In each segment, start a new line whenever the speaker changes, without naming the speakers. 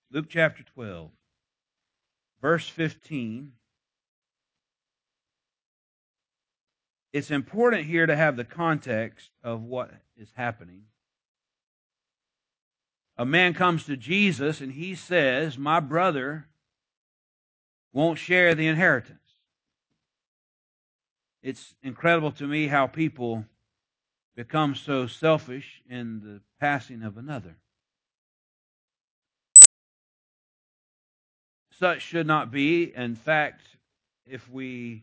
Luke chapter 12, verse 15. It's important here to have the context of what is happening. A man comes to Jesus and he says, my brother won't share the inheritance. It's incredible to me how people become so selfish in the passing of another. Such should not be. In fact, if we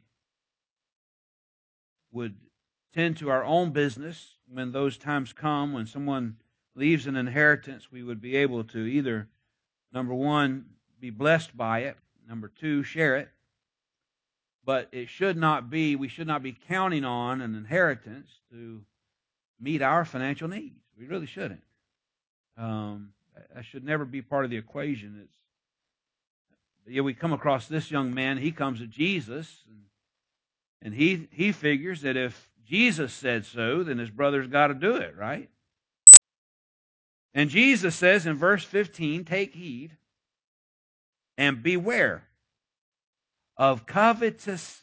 would tend to our own business when those times come, when someone leaves an inheritance, we would be able to either, number one, be blessed by it, number two, share it. But it should not be, we should not be counting on an inheritance to meet our financial needs. We really shouldn't. That should never be part of the equation. We come across this young man, he comes to Jesus, and he figures that if Jesus said so, then his brother's got to do it, right? And Jesus says in verse 15, take heed and beware of covetousness.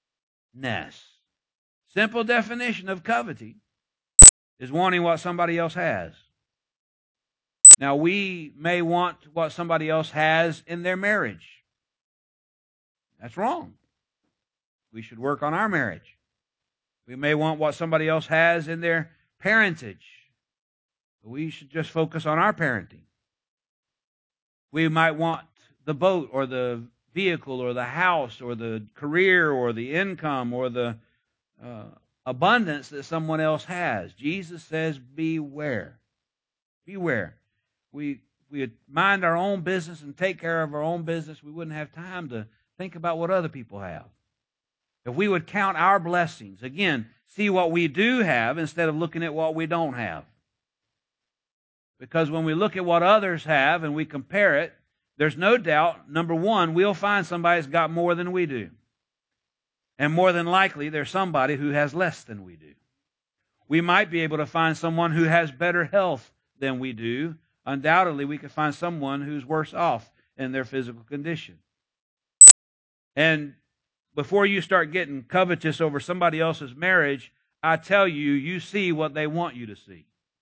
Simple definition of coveting is wanting what somebody else has. Now, we may want what somebody else has in their marriage. That's wrong. We should work on our marriage. We may want what somebody else has in their parentage. We should just focus on our parenting. We might want the boat or the vehicle or the house or the career or the income or the abundance that someone else has. Jesus says, beware. Beware. We mind our own business and take care of our own business, we wouldn't have time to think about what other people have. If we would count our blessings, again, see what we do have instead of looking at what we don't have. Because when we look at what others have and we compare it, there's no doubt, number one, we'll find somebody that's got more than we do. And more than likely, there's somebody who has less than we do. We might be able to find someone who has better health than we do. Undoubtedly, we could find someone who's worse off in their physical condition. And before you start getting covetous over somebody else's marriage, I tell you, you see what they want you to see.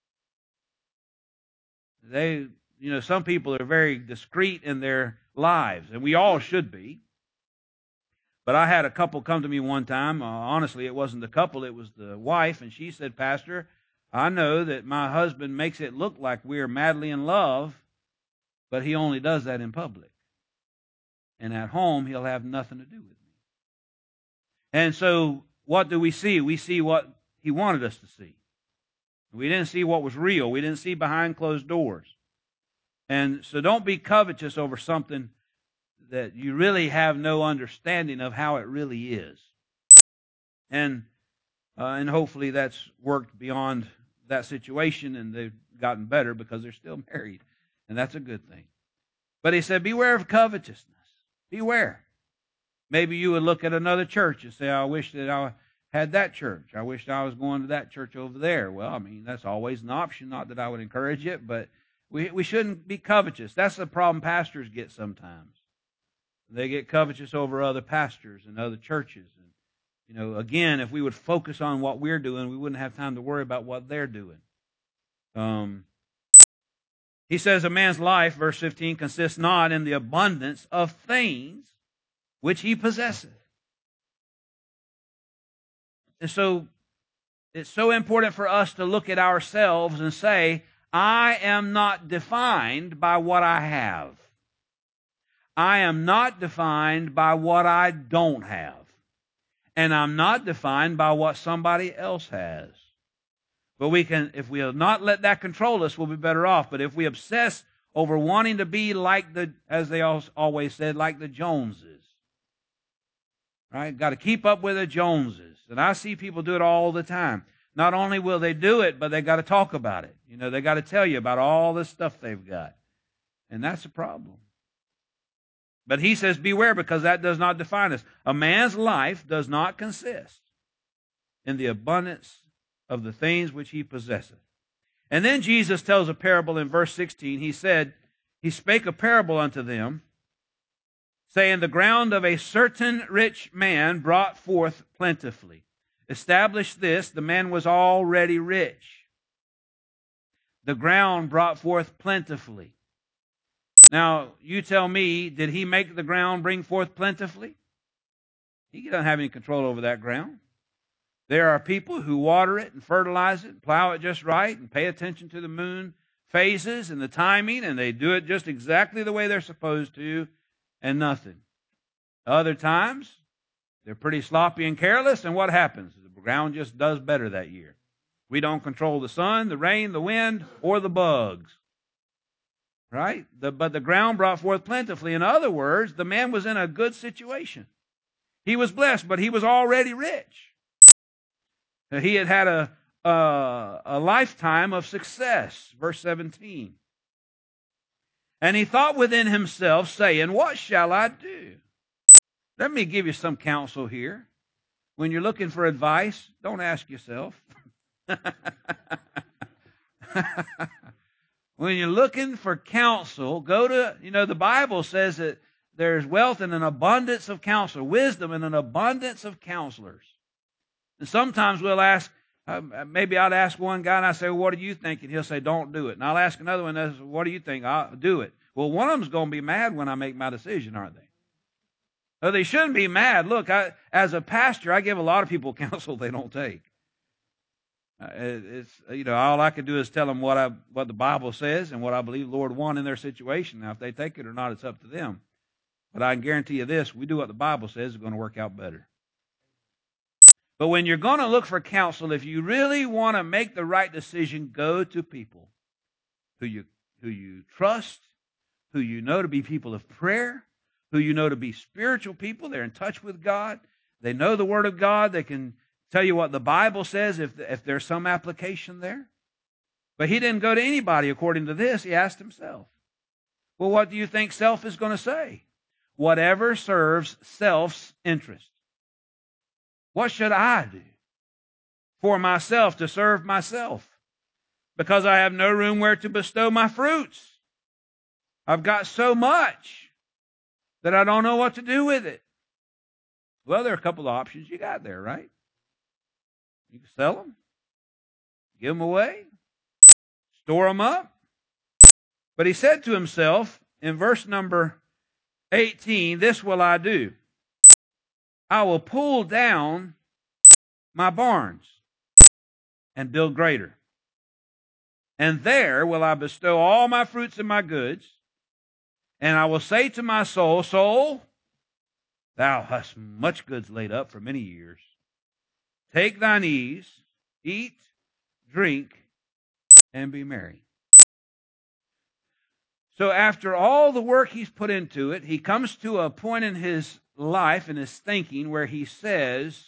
Some people are very discreet in their lives, and we all should be. But I had a couple come to me one time. Honestly, it wasn't the couple, it was the wife, and she said, Pastor, I know that my husband makes it look like we're madly in love, but he only does that in public. And at home, he'll have nothing to do with me. And so, what do we see? We see what he wanted us to see. We didn't see what was real. We didn't see behind closed doors. And so don't be covetous over something that you really have no understanding of how it really is. And hopefully that's worked beyond that situation and they've gotten better because they're still married. And that's a good thing. But he said, beware of covetousness. Beware. Maybe you would look at another church and say, I wish that I had that church. I wish I was going to that church over there. Well, I mean, that's always an option. Not that I would encourage it, but we shouldn't be covetous. That's the problem pastors get sometimes. They get covetous over other pastors and other churches. And, again, if we would focus on what we're doing, we wouldn't have time to worry about what they're doing. He says, a man's life, verse 15, consists not in the abundance of things which he possesseth. And so it's so important for us to look at ourselves and say, I am not defined by what I have. I am not defined by what I don't have. And I'm not defined by what somebody else has. But if we'll not let that control us, we'll be better off. But if we obsess over wanting to be like as they always said, like the Joneses, right? Got to keep up with the Joneses. And I see people do it all the time. Not only will they do it, but they got to talk about it. They got to tell you about all this stuff they've got. And that's a problem. But he says, beware, because that does not define us. A man's life does not consist in the abundance of the things which he possesseth. And then Jesus tells a parable in verse 16. He said, he spake a parable unto them, saying, the ground of a certain rich man brought forth plentifully. Establish this, the man was already rich. The ground brought forth plentifully. Now, you tell me, did he make the ground bring forth plentifully? He doesn't have any control over that ground. There are people who water it and fertilize it and plow it just right and pay attention to the moon phases and the timing, and they do it just exactly the way they're supposed to, and nothing. Other times, they're pretty sloppy and careless, and what happens? The ground just does better that year. We don't control the sun, the rain, the wind, or the bugs. Right? But the ground brought forth plentifully. In other words, the man was in a good situation. He was blessed, but he was already rich. He had had a lifetime of success. Verse 17. And he thought within himself, saying, what shall I do? Let me give you some counsel here. When you're looking for advice, don't ask yourself. When you're looking for counsel, go to, the Bible says that there's wealth in an abundance of counsel, wisdom in an abundance of counselors. And sometimes we'll ask, maybe I'd ask one guy and I say, well, what do you think? And he'll say, don't do it. And I'll ask another one, and say, what do you think? I'll do it. Well, one of them's going to be mad when I make my decision, aren't they? No, they shouldn't be mad. Look, as a pastor, I give a lot of people counsel they don't take. All I can do is tell them what the Bible says and what I believe the Lord wants in their situation. Now, if they take it or not, it's up to them. But I can guarantee you this: we do what the Bible says, it's going to work out better. But when you're going to look for counsel, if you really want to make the right decision, go to people who you trust, who you know to be people of prayer, who you know to be spiritual people. They're in touch with God. They know the Word of God. They can tell you what the Bible says if there's some application there. But he didn't go to anybody according to this. He asked himself. Well, what do you think self is going to say? Whatever serves self's interest. What should I do for myself to serve myself? Because I have no room where to bestow my fruits. I've got so much that I don't know what to do with it. Well, there are a couple of options you got there, right? You can sell them, give them away, store them up. But he said to himself in verse number 18, this will I do. I will pull down my barns and build greater. And there will I bestow all my fruits and my goods. And I will say to my soul, soul, thou hast much goods laid up for many years. Take thine ease, eat, drink, and be merry. So after all the work he's put into it, he comes to a point in his life and his thinking where he says,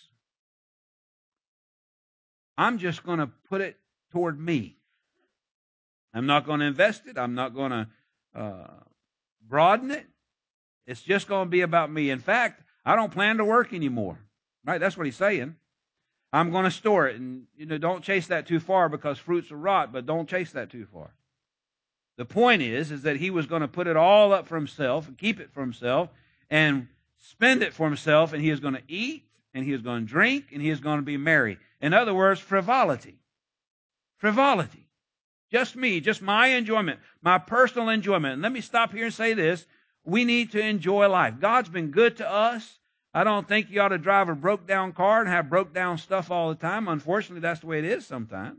I'm just going to put it toward me. I'm not going to invest it. I'm not going to broaden it. It's just going to be about me. In fact, I don't plan to work anymore. Right? That's what he's saying. I'm going to store it. And, don't chase that too far because fruits will rot, but don't chase that too far. The point is that he was going to put it all up for himself and keep it for himself and spend it for himself, and he is going to eat, and he is going to drink, and he is going to be merry. In other words, frivolity. Frivolity. Just me, just my enjoyment, my personal enjoyment. And let me stop here and say this. We need to enjoy life. God's been good to us. I don't think you ought to drive a broke-down car and have broke-down stuff all the time. Unfortunately, that's the way it is sometimes.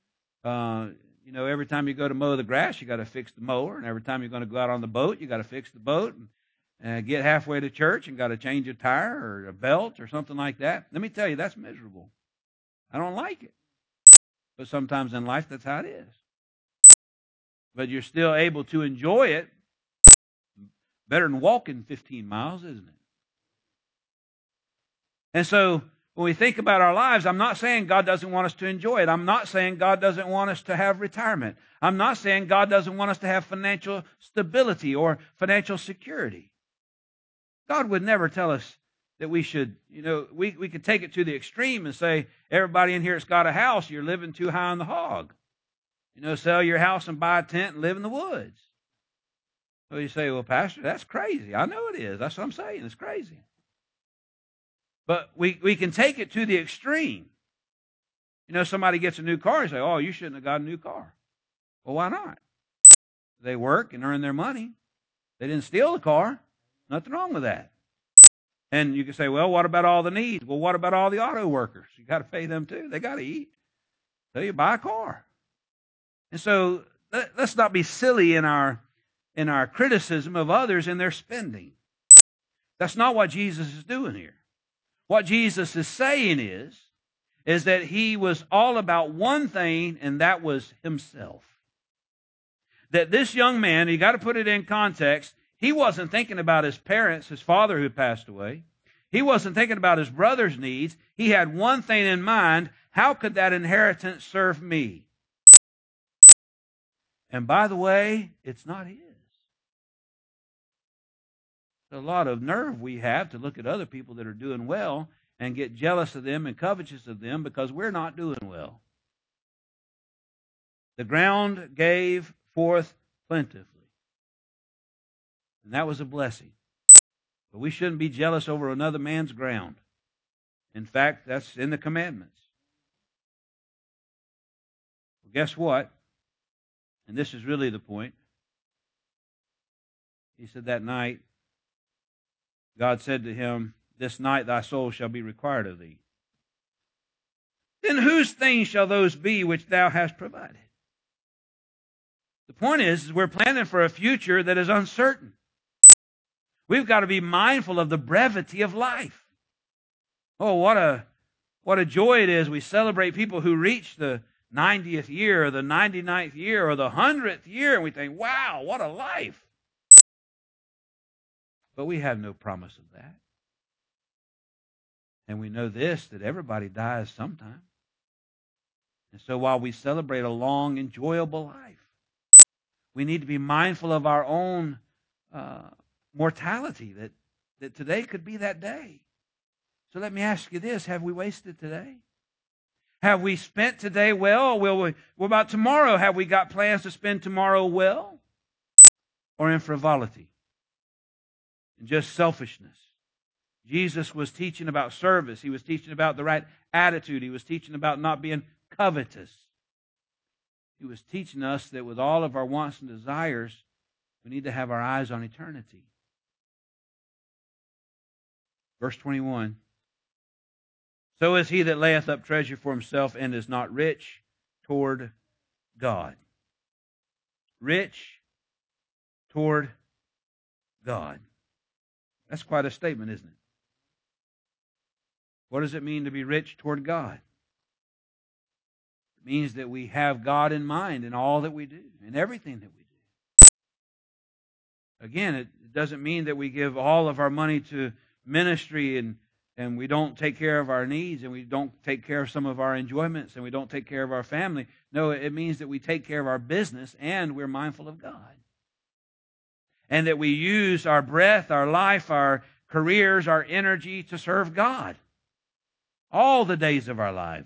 Every time you go to mow the grass, you got to fix the mower. And every time you're going to go out on the boat, you got to fix the boat. And get halfway to church and got to change a tire or a belt or something like that. Let me tell you, that's miserable. I don't like it. But sometimes in life, that's how it is. But you're still able to enjoy it. Better than walking 15 miles, isn't it? And so when we think about our lives, I'm not saying God doesn't want us to enjoy it. I'm not saying God doesn't want us to have retirement. I'm not saying God doesn't want us to have financial stability or financial security. God would never tell us that we should, we could take it to the extreme and say, everybody in here that's got a house, you're living too high on the hog. Sell your house and buy a tent and live in the woods. Well, you say, well, Pastor, that's crazy. I know it is. That's what I'm saying. It's crazy. But we can take it to the extreme. You know, somebody gets a new car and say, oh, you shouldn't have got a new car. Well, why not? They work and earn their money. They didn't steal the car. Nothing wrong with that. And you can say, well, what about all the needs? Well, what about all the auto workers? You got to pay them too. They got to eat. So you buy a car. And so let's not be silly in our criticism of others and their spending. That's not what Jesus is doing here. What Jesus is saying is that he was all about one thing, and that was himself. That this young man, you got to put it in context, he wasn't thinking about his parents, his father who passed away. He wasn't thinking about his brother's needs. He had one thing in mind: how could that inheritance serve me? And by the way, it's not his. There's a lot of nerve we have to look at other people that are doing well and get jealous of them and covetous of them because we're not doing well. The ground gave forth plentifully. And that was a blessing. But we shouldn't be jealous over another man's ground. In fact, that's in the commandments. Well, guess what? And this is really the point. He said that night, God said to him, this night thy soul shall be required of thee. Then whose things shall those be which thou hast provided? The point is we're planning for a future that is uncertain. We've got to be mindful of the brevity of life. Oh, what a joy it is. We celebrate people who reach the 90th year or the 99th year or the 100th year, and we think, wow, what a life. But we have no promise of that. And we know this, that everybody dies sometime. And so while we celebrate a long, enjoyable life, we need to be mindful of our own mortality, that today could be that day. So let me ask you this: have we wasted today? Have we spent today well? What about tomorrow? Have we got plans to spend tomorrow well? Or in frivolity? And just selfishness? Jesus was teaching about service. He was teaching about the right attitude. He was teaching about not being covetous. He was teaching us that with all of our wants and desires, we need to have our eyes on eternity. Verse 21. So is he that layeth up treasure for himself and is not rich toward God. Rich toward God. That's quite a statement, isn't it? What does it mean to be rich toward God? It means that we have God in mind in all that we do, in everything that we do. Again, it doesn't mean that we give all of our money to ministry and we don't take care of our needs and we don't take care of some of our enjoyments and we don't take care of our family. No, it means that we take care of our business and we're mindful of God. And that we use our breath, our life, our careers, our energy to serve God all the days of our lives.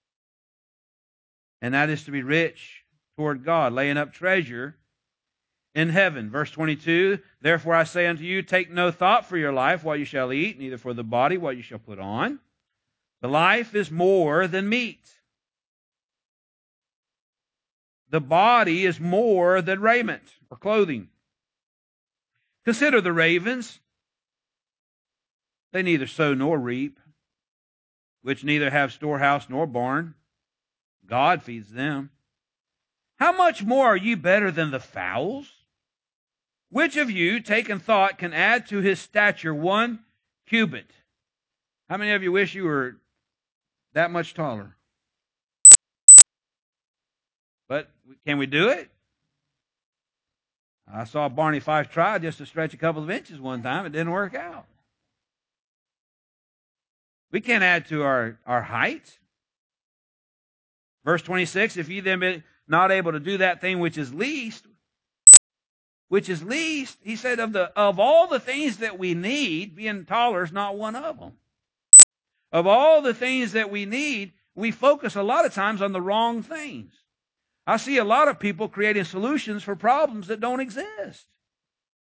And that is to be rich toward God, laying up treasure in heaven. Verse 22, therefore I say unto you, take no thought for your life, what you shall eat, neither for the body, what you shall put on. The life is more than meat. The body is more than raiment or clothing. Consider the ravens. They neither sow nor reap, which neither have storehouse nor barn. God feeds them. How much more are you better than the fowls? Which of you, taking thought, can add to his stature 1 cubit? How many of you wish you were that much taller? But can we do it? I saw Barney Fife try just to stretch a couple of inches one time. It didn't work out. We can't add to our height. Verse 26, if ye then be not able to do that thing which is least, he said, of all the things that we need, being taller is not one of them. Of all the things that we need, we focus a lot of times on the wrong things. I see a lot of people creating solutions for problems that don't exist.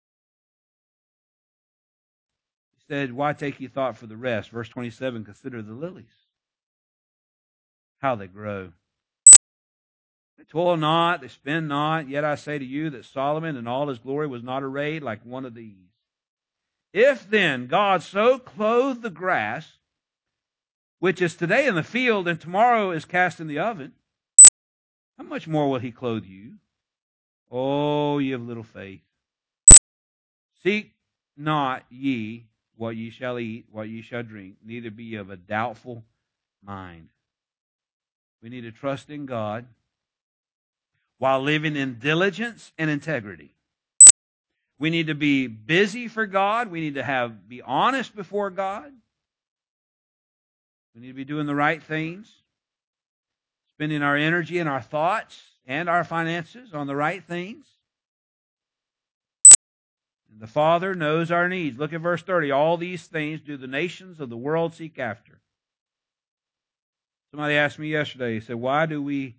said, why take ye thought for the rest? Verse 27, consider the lilies, how they grow. They toil not, they spin not, yet I say to you that Solomon in all his glory was not arrayed like one of these. If then God so clothe the grass, which is today in the field and tomorrow is cast in the oven, how much more will he clothe you? Oh, ye of little faith. Seek not ye what ye shall eat, what ye shall drink, neither be ye of a doubtful mind. We need to trust in God while living in diligence and integrity. We need to be busy for God. We need to be honest before God. We need to be doing the right things, spending our energy and our thoughts and our finances on the right things. And the Father knows our needs. Look at verse 30. All these things do the nations of the world seek after. Somebody asked me yesterday, he said, why do we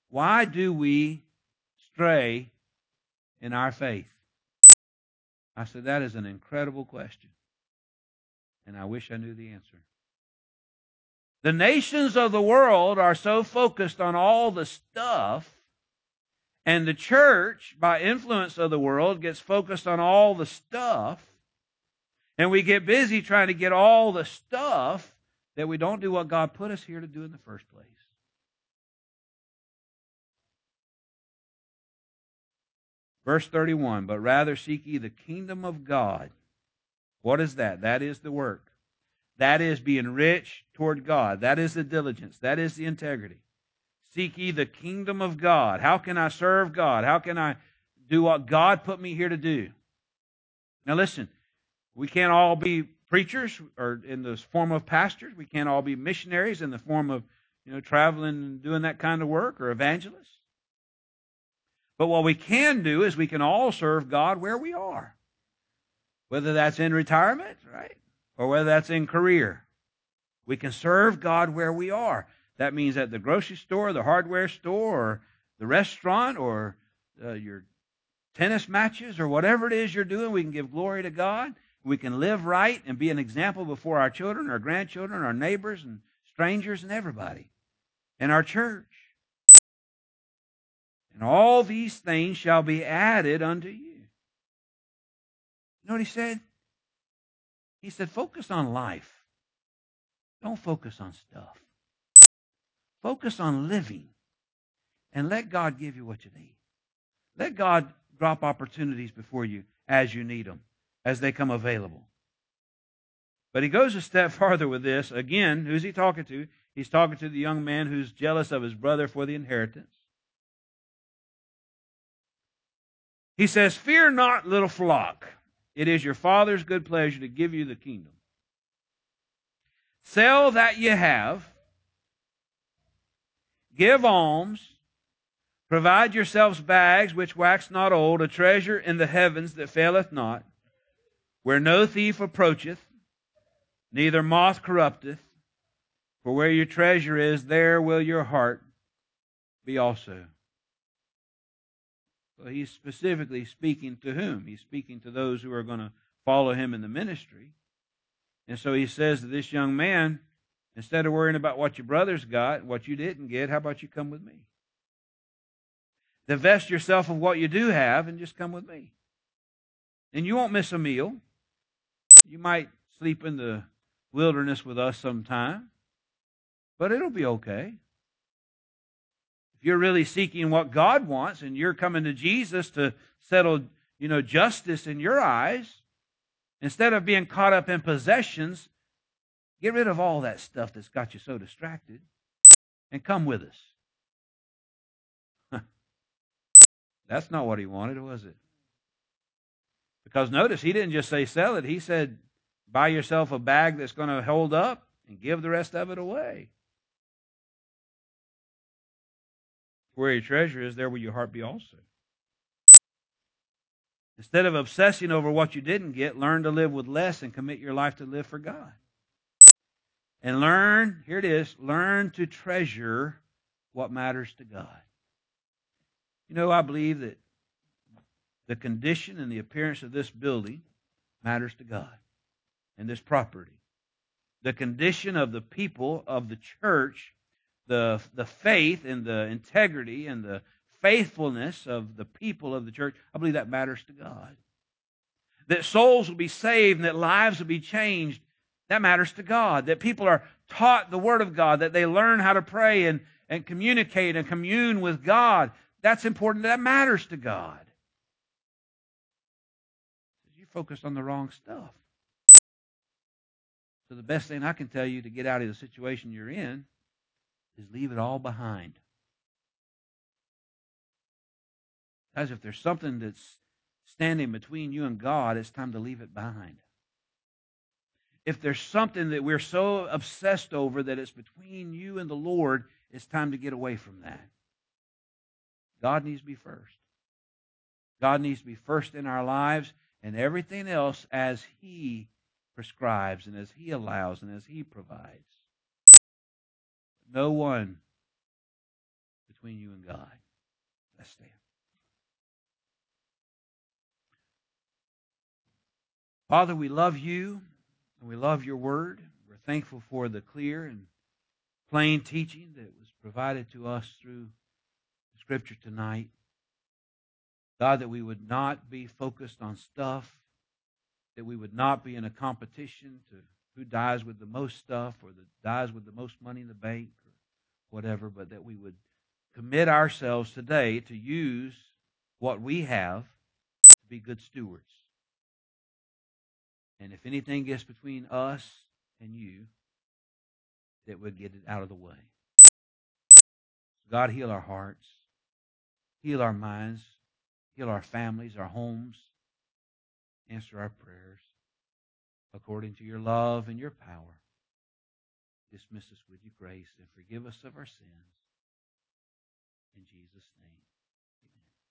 stray in our faith? I said, that is an incredible question. And I wish I knew the answer. The nations of the world are so focused on all the stuff, and the church, by influence of the world, gets focused on all the stuff, and we get busy trying to get all the stuff that we don't do what God put us here to do in the first place. Verse 31, but rather seek ye the kingdom of God. What is that? That is the work. That is being rich toward God. That is the diligence. That is the integrity. Seek ye the kingdom of God. How can I serve God? How can I do what God put me here to do? Now listen, we can't all be preachers or in the form of pastors. We can't all be missionaries in the form of, traveling and doing that kind of work, or evangelists. But what we can do is we can all serve God where we are. Whether that's in retirement, right? Or whether that's in career. We can serve God where we are. That means at the grocery store, the hardware store, or the restaurant, or your tennis matches, or whatever it is you're doing, we can give glory to God. We can live right and be an example before our children, our grandchildren, our neighbors, and strangers, and everybody. And our church. And all these things shall be added unto you. You know what he said? He said, focus on life. Don't focus on stuff. Focus on living. And let God give you what you need. Let God drop opportunities before you as you need them, as they come available. But he goes a step farther with this. Again, who's he talking to? He's talking to the young man who's jealous of his brother for the inheritance. He says, fear not, little flock. It is your Father's good pleasure to give you the kingdom. Sell that ye have. Give alms. Provide yourselves bags which wax not old, a treasure in the heavens that faileth not, where no thief approacheth, neither moth corrupteth. For where your treasure is, there will your heart be also. Well, he's specifically speaking to whom? He's speaking to those who are going to follow him in the ministry. And so he says to this young man, instead of worrying about what your brothers got, what you didn't get, how about you come with me? Divest yourself of what you do have and just come with me. And you won't miss a meal. You might sleep in the wilderness with us sometime, but it'll be okay. If you're really seeking what God wants and you're coming to Jesus to settle, justice in your eyes, instead of being caught up in possessions, get rid of all that stuff that's got you so distracted and come with us. That's not what he wanted, was it? Because notice, he didn't just say sell it. He said, buy yourself a bag that's going to hold up and give the rest of it away. Where your treasure is, there will your heart be also. Instead of obsessing over what you didn't get, learn to live with less and commit your life to live for God. And learn, here it is, learn to treasure what matters to God. I believe that the condition and the appearance of this building matters to God. and this property. The condition of the people of the church, the faith and the integrity and the faithfulness of the people of the church, I believe that matters to God. That souls will be saved and that lives will be changed, that matters to God. That people are taught the Word of God, that they learn how to pray and communicate and commune with God, that's important. That matters to God. You're focused on the wrong stuff. So the best thing I can tell you to get out of the situation you're in is leave it all behind. Guys, if there's something that's standing between you and God, it's time to leave it behind. If there's something that we're so obsessed over that it's between you and the Lord, it's time to get away from that. God needs to be first. God needs to be first in our lives, and everything else as He prescribes and as He allows and as He provides. No one between you and God. Let's stand. Father, we love you and we love your word. We're thankful for the clear and plain teaching that was provided to us through Scripture tonight. God, that we would not be focused on stuff, that we would not be in a competition to who dies with the most stuff or that dies with the most money in the bank or whatever, but that we would commit ourselves today to use what we have to be good stewards. And if anything gets between us and you, that we'd get it out of the way. God, heal our hearts, heal our minds, heal our families, our homes. Answer our prayers according to your love and your power. Dismiss us with your grace and forgive us of our sins. In Jesus' name, amen.